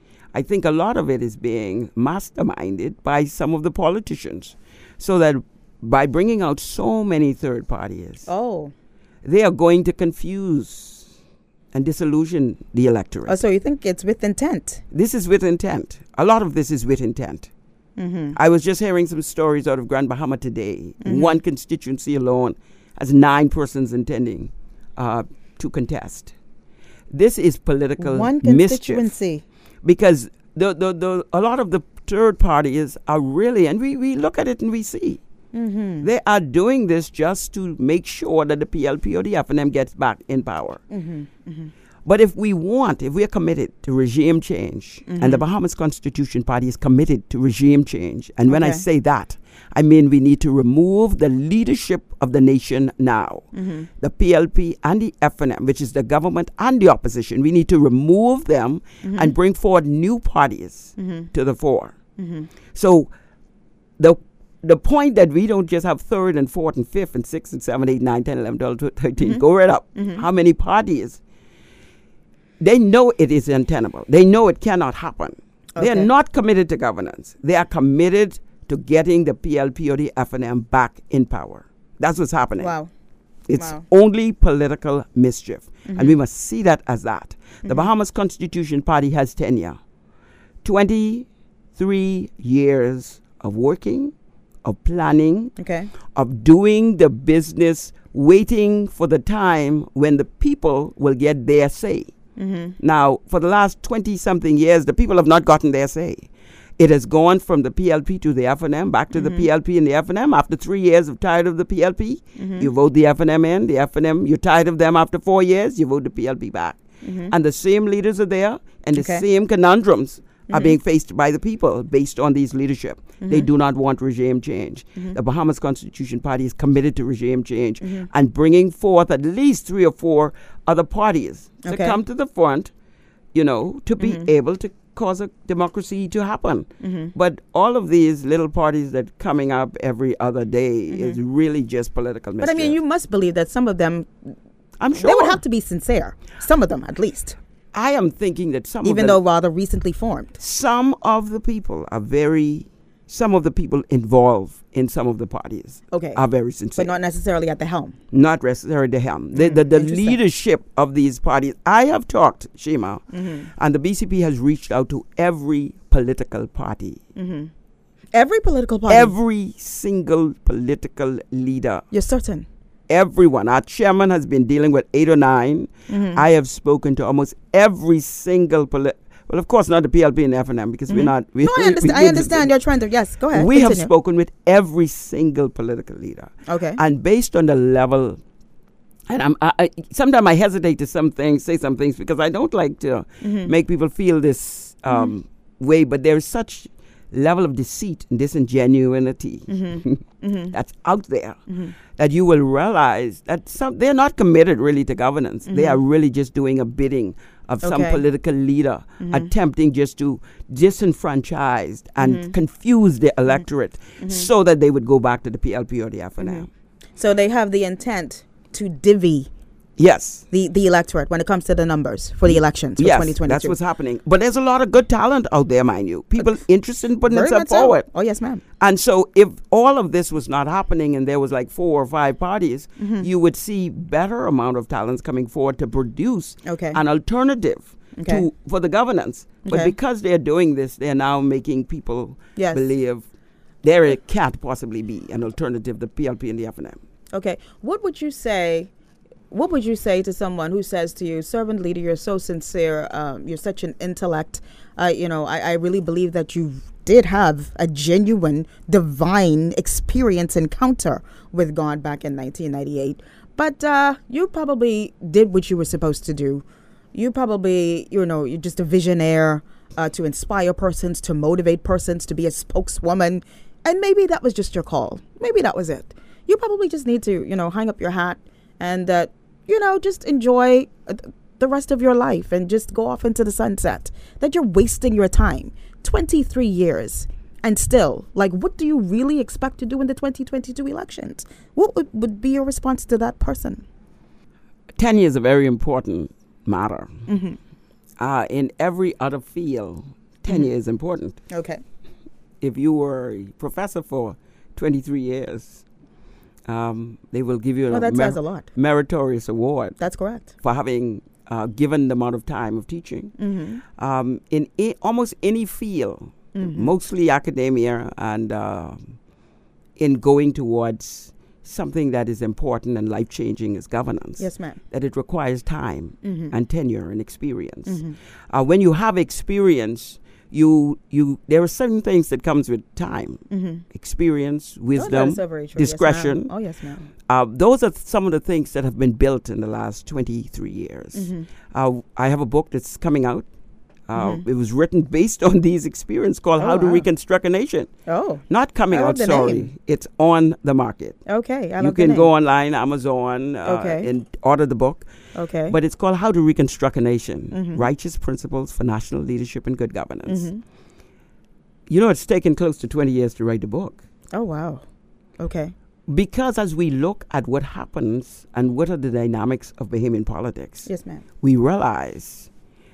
I think a lot of it is being masterminded by some of the politicians, so that by bringing out so many third parties, oh, they are going to confuse and disillusion the electorate. Oh, so you think it's with intent? This is with intent. A lot of this is with intent. Mm-hmm. I was just hearing some stories out of Grand Bahama today. Mm-hmm. One constituency alone has nine persons intending uh, to contest. This is political One mischief. constituency. Because the, the, the, a lot of the third parties are really, and we, we look at it and we see, mm-hmm. they are doing this just to make sure that the P L P or the F N M gets back in power. Mm-hmm. Mm-hmm. But if we want, if we are committed to regime change, mm-hmm. and the Bahamas Constitution Party is committed to regime change, and when I okay. say that, I mean we need to remove the leadership of the nation now. Mm-hmm. The P L P and the F N M, which is the government and the opposition, we need to remove them mm-hmm. and bring forward new parties mm-hmm. to the fore. Mm-hmm. So the the point that we don't just have third and fourth and fifth and sixth and seventh, eighth, ninth, tenth, eleventh, twelfth, thirteenth, mm-hmm. go right up. Mm-hmm. How many parties? They know it is untenable. They know it cannot happen. Okay. They are not committed to governance. They are committed to getting the P L P or the F N M back in power. That's what's happening. Wow. It's Wow. only political mischief. Mm-hmm. And we must see that as that. Mm-hmm. The Bahamas Constitution Party has tenure. twenty-three years of working, of planning, Okay. of doing the business, waiting for the time when the people will get their say. Mm-hmm. Now, for the last twenty-something years, the people have not gotten their say. It has gone from the P L P to the F N M, back to mm-hmm. the P L P and the F N M. After three years of tired of the P L P, mm-hmm. you vote the F N M in, the F N M, you're tired of them after four years, you vote the P L P back. Mm-hmm. And the same leaders are there, and the Okay. same conundrums Mm-hmm. are being faced by the people based on these leadership. Mm-hmm. They do not want regime change. Mm-hmm. The Bahamas Constitution Party is committed to regime change Mm-hmm. and bringing forth at least three or four other parties to Okay. come to the front, you know, to be Mhm. able to cause a democracy to happen. Mhm. But all of these little parties that coming up every other day Mhm. is really just political But I mischief. mean, you must believe that some of them, I'm sure. they would have to be sincere. Some of them, at least. I am thinking that some Even of though them, rather recently formed. some of the people are very, some of the people involved in some of the parties Okay. are very sincere. But not necessarily at the helm. Not necessarily the helm. The, Mm, the, the interesting. leadership of these parties. I have talked, Shima, Mm-hmm. and the B C P has reached out to every political party. Mm-hmm. Every political party. Every single political leader. You're certain. Everyone. Our chairman has been dealing with eight or nine. Mm-hmm. I have spoken to almost every single political. Well, of course, not the P L P and F N M because we're Mhm. not. We, No, I we- understand. we- I understand. You're trying to. Yes, go ahead. We have Continue. spoken with every single political leader. Okay. And based on the level And I'm, I, I, sometimes I hesitate to some things, say some things, because I don't like to Mm-hmm. make people feel this um, way. But there is such level of deceit and disingenuity Mm-hmm. Mm-hmm. that's out there that you will realize that some they're not committed really to governance. They are really just doing a bidding of some Mm-hmm. Okay. political leader attempting just to disenfranchise and Mm-hmm. confuse the electorate so that they would go back to the P L P or the F N M. Mm-hmm. So they have the intent to divvy Yes. the, the electorate when it comes to the numbers for the elections for Yes, twenty twenty-two. that's what's happening. But there's a lot of good talent out there, mind you. People interested in putting Very themselves much so. forward. Oh, yes, ma'am. And so if all of this was not happening and there was like four or five parties, Mm-hmm. you would see better amount of talents coming forward to produce Okay. an alternative Okay. to for the governance. But Okay. because they're doing this, they're now making people Yes. believe there can't possibly be an alternative to P L P and the F N M. Okay. What would you say? What would you say to someone who says to you, servant leader, you're so sincere, um, you're such an intellect, uh, you know, I, I really believe that you did have a genuine divine experience encounter with God back in nineteen ninety-eight, but uh, you probably did what you were supposed to do. You probably, you know, you're just a visionaire uh, to inspire persons, to motivate persons, to be a spokeswoman, and maybe that was just your call. Maybe that was it. You probably just need to, you know, hang up your hat and, uh, you know, just enjoy uh, the rest of your life and just go off into the sunset. That you're wasting your time. twenty-three years. And still, like, what do you really expect to do in the twenty twenty-two elections? What would, would be your response to that person? Ten years is a very important matter. Mm-hmm. Uh, in every other field, ten Mm-hmm. years is important. Okay. If you were a professor for twenty-three years, um, they will give you Well, a that says a lot. meritorious award That's correct. for having uh, given the amount of time of teaching. Mm-hmm. Um, in I- almost any field, Mm-hmm. mostly academia, and uh, in going towards something that is important and life-changing as governance, Yes, ma'am. that it requires time Mm-hmm. and tenure and experience. Mhm. Uh, when you have experience, you you there are certain things that comes with time, Mm-hmm. experience, Oh, that wisdom, is so very true. Yes, discretion. ma'am. Oh, yes, ma'am. Uh, those are th- some of the things that have been built in the last twenty-three years. Mm-hmm. Uh, I have a book that's coming out. Uh, Mhm. It was written based on these experiences called Oh, How to wow. Reconstruct a Nation. Oh, Not coming I love out, the sorry. name. It's on the market. okay. I You love the can name. go online, Amazon, uh, Okay. and order the book. Okay. But it's called How to Reconstruct a Nation, Mhm. Righteous Principles for National Leadership and Good Governance. Mhm. You know, it's taken close to twenty years to write the book. Oh, wow. Okay. Because as we look at what happens and what are the dynamics of Bahamian politics, Yes, ma'am. we realize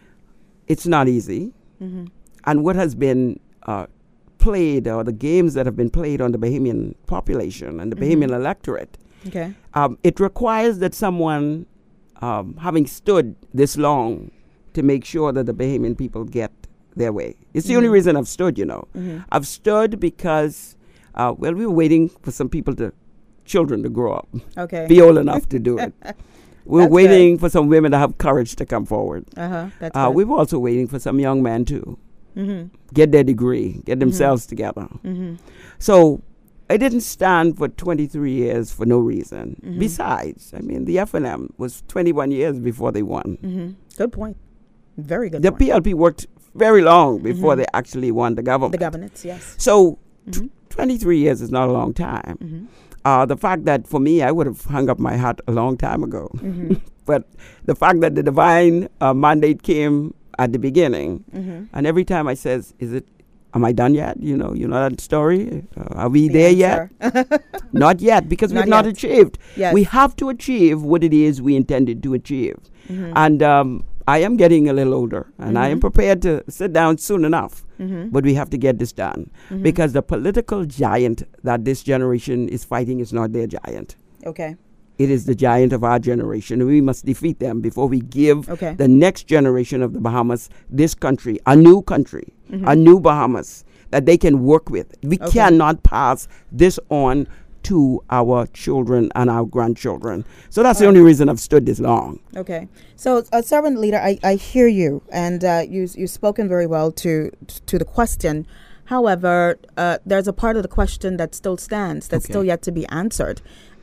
it's not easy. Mm-hmm. And what has been uh, played, or the games that have been played on the Bahamian population and the Mhm. Bahamian electorate, Okay. um, it requires that someone, um, having stood this long, to make sure that the Bahamian people get their way. It's the only Mhm. reason I've stood, you know. Mm-hmm. I've stood because, uh, well, we were waiting for some people to, children to grow up, Okay. be old enough to do it. We're That's waiting for some women to have courage to come forward. Uh-huh. That's Uh, good. we were also waiting for some young men to Mm-hmm. get their degree, get themselves together. Mm-hmm. So I didn't stand for twenty-three years for no reason. Mhm. Besides, I mean, the F N M was twenty-one years before they won. Mm-hmm. Good point. Very good The point. P L P worked very long before Mhm. they actually won the government. The governance, yes. So Mhm. tw- twenty-three years is not a long time. Mm-hmm. Uh, the fact that for me, I would have hung up my hat a long time ago. Mm-hmm. But the fact that the divine uh, mandate came at the beginning, Mm-hmm. and every time I says, "Is it? Am I done yet? You know, you know that story. Uh, are we The there yet? answer. Not yet, because Not we've not yet. achieved. Yes. We have to achieve what it is we intended to achieve. Mhm. And um, I am getting a little older, and I am Mhm. prepared to sit down soon enough. Mhm. But we have to get this done, Mhm. because the political giant that this generation is fighting is not their giant. Okay. It is the giant of our generation, and we must defeat them before we give Okay. the next generation of the Bahamas this country, a new country, Mhm. a new Bahamas that they can work with. We Okay. cannot pass this on to our children and our grandchildren. So that's the All only reason I've stood this long. Okay. So, uh, servant leader, I, I hear you, and uh, you you've spoken very well to to the question. However, uh, there's a part of the question that still stands, that's Okay. still yet to be answered,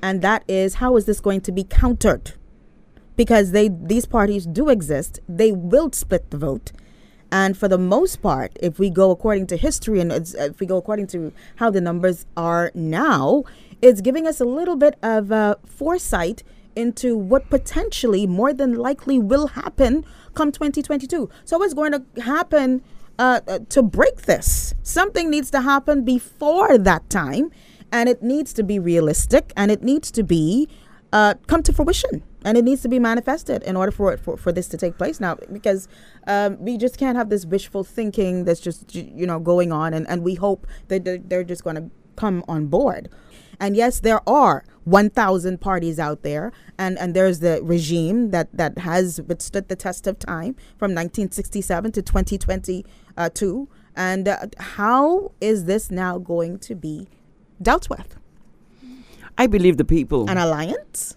and that is, how is this going to be countered? Because they these parties do exist. They will split the vote. And for the most part, if we go according to history and it's, if we go according to how the numbers are now, it's giving us a little bit of uh, foresight into what potentially, more than likely, will happen come twenty twenty-two. So what's going to happen uh, uh, to break this? Something needs to happen before that time, and it needs to be realistic, and it needs to be uh, come to fruition, and it needs to be manifested in order for it for, for this to take place now, because um, we just can't have this wishful thinking that's just, you know, going on, and, and we hope that they're, they're just going to come on board. And yes, there are one thousand parties out there, and, and there's the regime that, that has withstood the test of time from nineteen sixty-seven to twenty twenty-two. And uh, how is this now going to be dealt with? I believe the people. An alliance?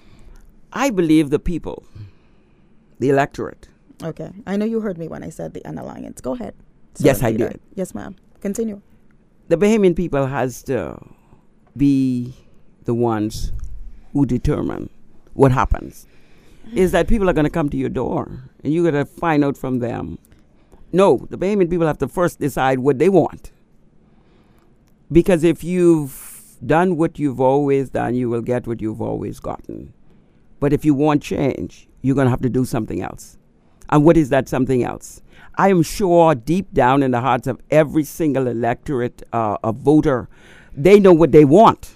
I believe the people, the electorate. Okay. I know you heard me when I said the an alliance. Go ahead. Yes, I Peter. did. Yes, ma'am. Continue. The Bahamian people has to be the ones who determine what happens. Is that people are going to come to your door and you got to find out from them. No, the Bahamian people have to first decide what they want. Because if you've done what you've always done, you will get what you've always gotten. But if you want change, you're going to have to do something else. And what is that something else? I am sure deep down in the hearts of every single electorate, uh, a voter, they know what they want.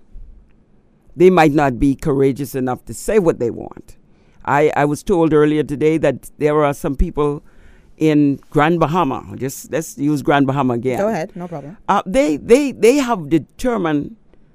They might not be courageous enough to say what they want. I, I was told earlier today that there are some people in Grand Bahama. Just let's use Grand Bahama again. Go ahead, no problem. Uh, they they they have determined.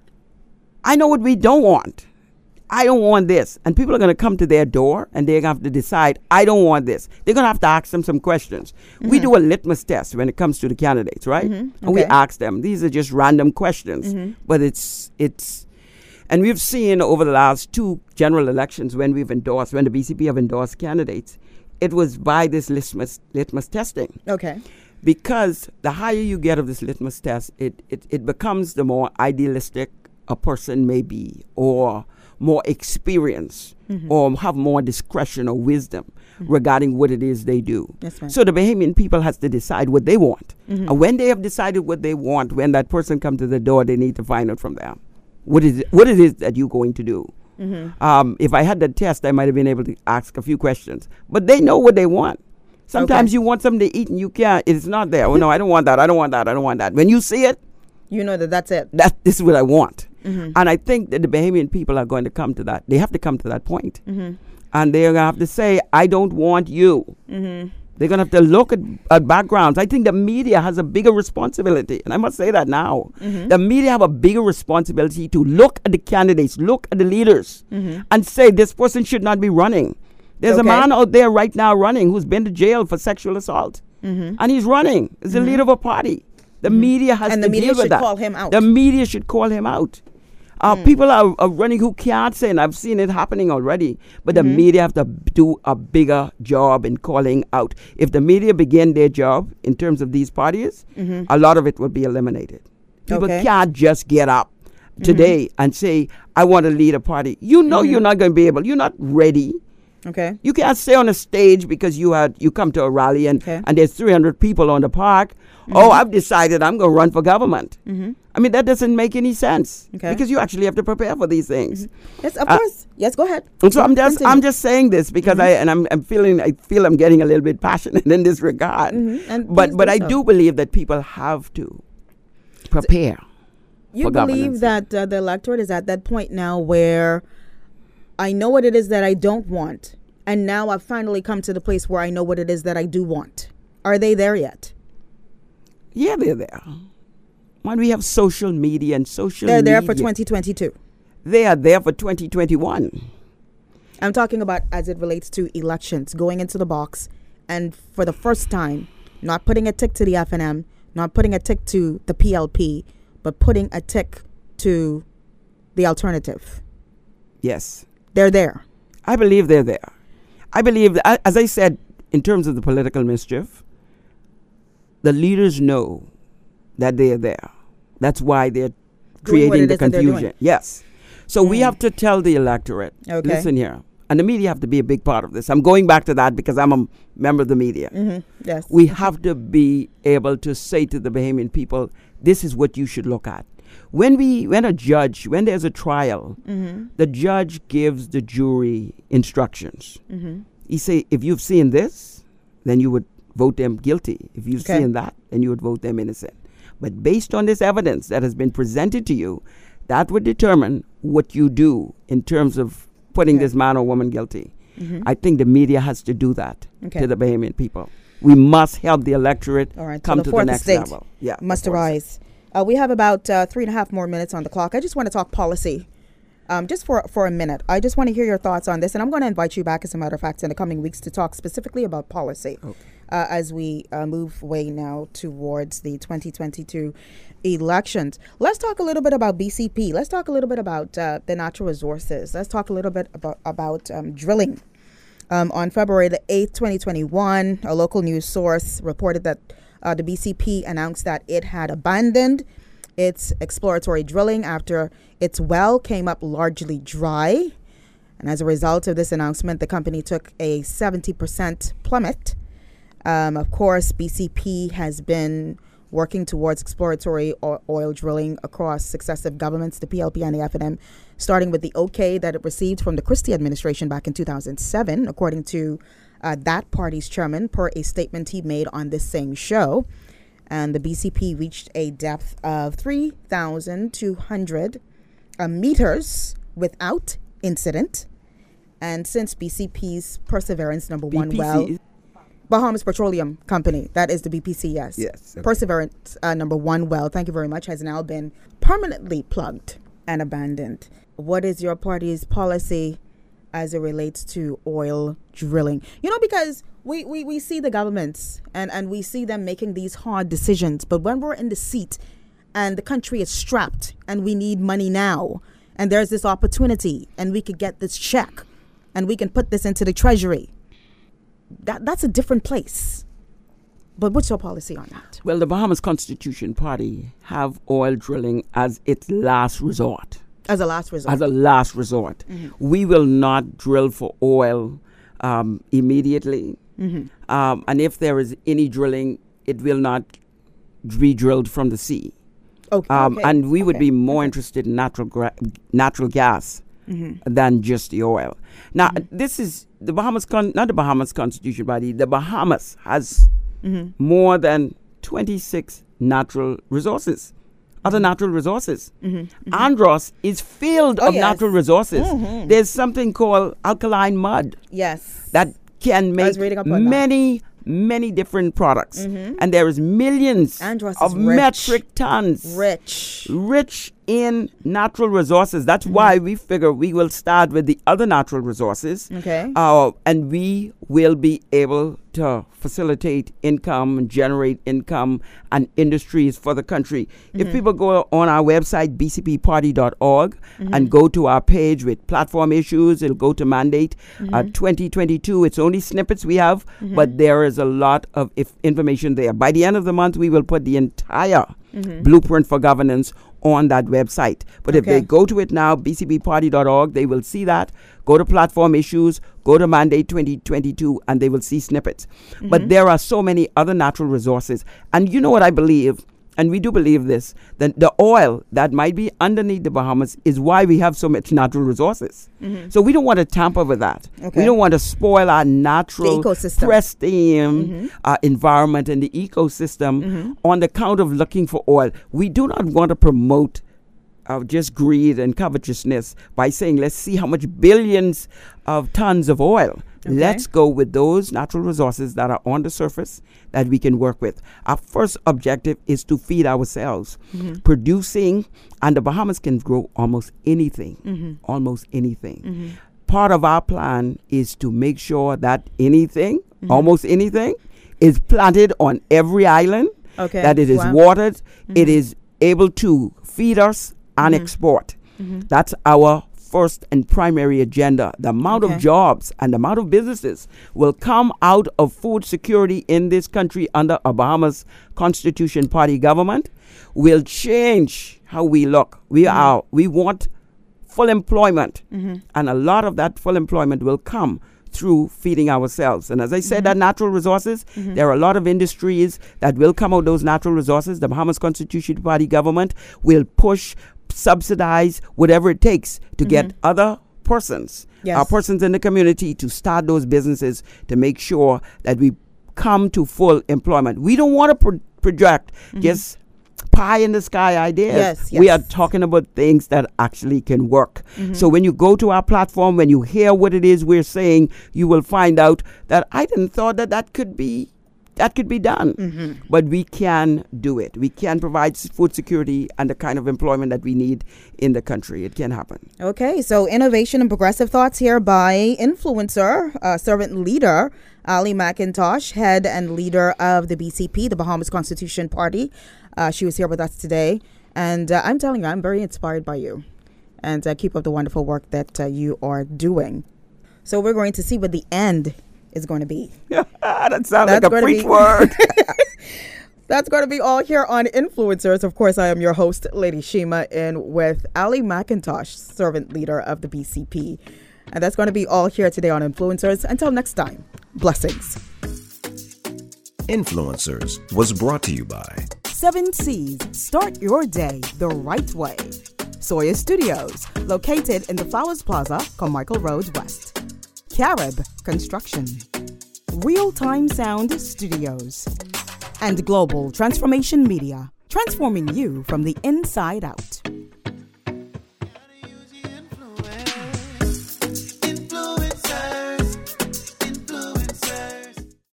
I know what we don't want. I don't want this, and people are going to come to their door and they're going to have to decide. I don't want this. They're going to have to ask them some questions. Mm-hmm. We do a litmus test when it comes to the candidates, right? Mm-hmm. And okay. we ask them. These are just random questions, mm-hmm. but it's it's. And we've seen over the last two general elections when we've endorsed, when the B C P have endorsed candidates, it was by this litmus, litmus testing. Okay. Because the higher you get of this litmus test, it, it, it becomes the more idealistic a person may be, or more experience, mm-hmm. or have more discretion or wisdom mm-hmm. regarding what it is they do. Yes, so the Bahamian people has to decide what they want. Mm-hmm. And when they have decided what they want, when that person comes to the door, they need to find out from them. What is it, what it is that you're going to do? Mm-hmm. Um, if I had the test, I might have been able to ask a few questions. But they know what they want. Sometimes okay. you want something to eat and you can't. It's not there. Oh, no, I don't want that. I don't want that. I don't want that. When you see it, you know that that's it. That, this is what I want. Mm-hmm. And I think that the Bahamian people are going to come to that. They have to come to that point. Mm-hmm. And they're going to have to say, I don't want you. Mm-hmm. They're going to have to look at, at backgrounds. I think the media has a bigger responsibility. And I must say that now. Mm-hmm. The media have a bigger responsibility to look at the candidates, look at the leaders, mm-hmm. and say this person should not be running. There's okay. a man out there right now running who's been to jail for sexual assault. Mm-hmm. And he's running. He's mm-hmm. the leader of a party. The mm-hmm. media has and to the media deal with should that. call him out. The media should call him out. Uh, mm. People are, are running who can't say, and I've seen it happening already, but mm-hmm. the media have to b- do a bigger job in calling out. If the media begin their job in terms of these parties, mm-hmm. a lot of it will be eliminated. People okay. can't just get up today mm-hmm. and say, I want to lead a party. You know mm-hmm. you're not going to be able. You're not ready. Okay. You can't stay on a stage because you had you come to a rally and, okay. and there's three hundred people on the park. Mm-hmm. Oh, I've decided I'm going to run for government. Mm-hmm. I mean, that doesn't make any sense okay. because you actually have to prepare for these things. Mm-hmm. Yes, of uh, course. Yes, go ahead. And so I'm just Continue. I'm just saying this because mm-hmm. I and I'm I'm feeling I feel I'm getting a little bit passionate in this regard. Mm-hmm. And but but I so. do believe that people have to prepare. So you for believe that uh, the electorate is at that point now where I know what it is that I don't want, and now I've finally come to the place where I know what it is that I do want. Are they there yet? Yeah, they're there. When we have social media and social They're media, there for twenty twenty-two. They are there for twenty twenty-one. I'm talking about as it relates to elections, going into the box, and for the first time, not putting a tick to the F N M, not putting a tick to the P L P, but putting a tick to the alternative. Yes. They're there. I believe they're there. I believe, that, as I said, in terms of the political mischief, the leaders know that they are there. That's why they're creating the confusion. Yes. So we have to tell the electorate, Okay. listen here, and the media have to be a big part of this. I'm going back to that because I'm a member of the media. Mm-hmm. Yes. We have to be able to say to the Bahamian people, this is what you should look at. When we, when a judge, when there's a trial, Mm-hmm. the judge gives the jury instructions. Mm-hmm. He say, if you've seen this, then you would vote them guilty. If you've Okay. seen that, then you would vote them innocent. But based on this evidence that has been presented to you, that would determine what you do in terms of putting Okay. this man or woman guilty. Mhm. I think the media has to do that Okay. to the Bahamian people. We must help the electorate All right, so come the to the fourth next estate level. Yeah, the must fourth arise. Uh, we have about uh, three and a half more minutes on the clock. I just want to talk policy, um, just for for a minute. I just want to hear your thoughts on this, and I'm going to invite you back, as a matter of fact, in the coming weeks to talk specifically about policy Okay. uh, as we uh, move way now towards the twenty twenty-two elections. Let's talk a little bit about B C P. Let's talk a little bit about uh, the natural resources. Let's talk a little bit about about um, drilling. Um, on February the eighth, twenty twenty-one, a local news source reported that uh, the B C P announced that it had abandoned its exploratory drilling after its well came up largely dry. And as a result of this announcement, the company took a seventy percent plummet. Um, of course, B C P has been working towards exploratory o- oil drilling across successive governments, the P L P and the F N M, starting with the okay that it received from the Christie administration back in two thousand seven, according to uh, that party's chairman, per a statement he made on this same show. And the B C P reached a depth of three thousand two hundred uh, meters without incident. And since B C P's Perseverance number one B P C. well, Bahamas Petroleum Company, that is the B P C, yes. Yes, okay. Perseverance uh, number one well, thank you very much, has now been permanently plugged and abandoned. What is your party's policy as it relates to oil drilling? You know, because we, we, we see the governments and, and we see them making these hard decisions. But when we're in the seat and the country is strapped and we need money now, and there's this opportunity and we could get this check and we can put this into the treasury, that that's a different place. But what's your policy on that? Well, the Bahamas Constitution Party have oil drilling as its last resort. As a last resort. As a last resort. Mm-hmm. We will not drill for oil um, immediately. Mm-hmm. Um, and if there is any drilling, it will not be drilled from the sea. Okay. Um, okay. And we would okay. be more okay. interested in natural gra- natural gas Mm-hmm. than just the oil. Now, Mm-hmm. this is the Bahamas, con- not the Bahamas Constitution Party. The Bahamas has Mm-hmm. more than twenty-six natural resources, other natural resources. Mm-hmm. Mm-hmm. Andros is filled Oh, of yes. natural resources. Mhm. There's something called alkaline mud Yes. that can was make reading up on that. many, many different products. Mhm. And there is millions Andros of is rich. metric tons Rich. rich in natural resources. That's Mm-hmm. why we figure we will start with the other natural resources. Okay. Uh, and we will be able to facilitate income and generate income and industries for the country. If Mm-hmm. people go on our website, b c p party dot org, Mm-hmm. and go to our page with platform issues, it'll go to mandate Mm-hmm. uh, twenty twenty-two. It's only snippets we have, but there is a lot of if information there. By the end of the month, we will put the entire Mm-hmm. blueprint for governance on that website. But if Okay. they go to it now, b c p party dot org, they will see that. Go to platform issues, go to mandate twenty twenty-two, and they will see snippets. Mm-hmm. But there are so many other natural resources. And you know what I believe? And we do believe this, that the oil that might be underneath the Bahamas is why we have so much natural resources. Mm-hmm. So we don't want to tamper with that. Okay. We don't want to spoil our natural, The ecosystem. pristine Mhm. uh, environment and the ecosystem Mhm. on the count of looking for oil. We do not want to promote uh, just greed and covetousness by saying, let's see how much billions of tons of oil. Okay. Let's go with those natural resources that are on the surface that we can work with. Our first objective is to feed ourselves. Mm-hmm. Producing, and the Bahamas can grow almost anything, Mm-hmm. almost anything. Mm-hmm. Part of our plan is to make sure that anything, Mm-hmm. almost anything, is planted on every island, Okay. that it is Wow. watered, it Mhm. is able to feed us and Mhm. export. Mhm. That's our first and primary agenda. The amount Okay. of jobs and the amount of businesses will come out of food security in this country under a Bahamas Constitution Party government will change how we look. We Mhm. are, we want full employment. Mm-hmm. And a lot of that full employment will come through feeding ourselves. And as I said, Mm-hmm. that natural resources, Mm-hmm. there are a lot of industries that will come out of those natural resources. The Bahamas Constitution Party government will push, subsidize, whatever it takes to get other persons, Yes. uh, persons in the community to start those businesses to make sure that we come to full employment. We don't want to pro- project just pie in the sky ideas. Yes, We are yes. talking about things that actually can work. Mm-hmm. So when you go to our platform, when you hear what it is we're saying, you will find out that I didn't thought that that could be that could be done. Mm-hmm. But we can do it. We can provide s- food security and the kind of employment that we need in the country. It can happen. Okay, so innovation and progressive thoughts here by influencer, uh, servant leader, Ali McIntosh, head and leader of the B C P, the Bahamas Constitution Party. Uh, she was here with us today. And uh, I'm telling you, I'm very inspired by you. And uh, keep up the wonderful work that uh, you are doing. So we're going to see what the end is going to be. That sounds That's like a gonna preach be- word. That's going to be all here on Influencers. Of course, I am your host, Lady Shima, and with Ali McIntosh, servant leader of the B C P. And that's going to be all here today on Influencers. Until next time, blessings. Influencers was brought to you by Seven Seas. Start your day the right way. Sawyer Studios, located in the Flowers Plaza, Carmichael Road West. Carib Construction. Real Time Sound Studios. And Global Transformation Media, transforming you from the inside out.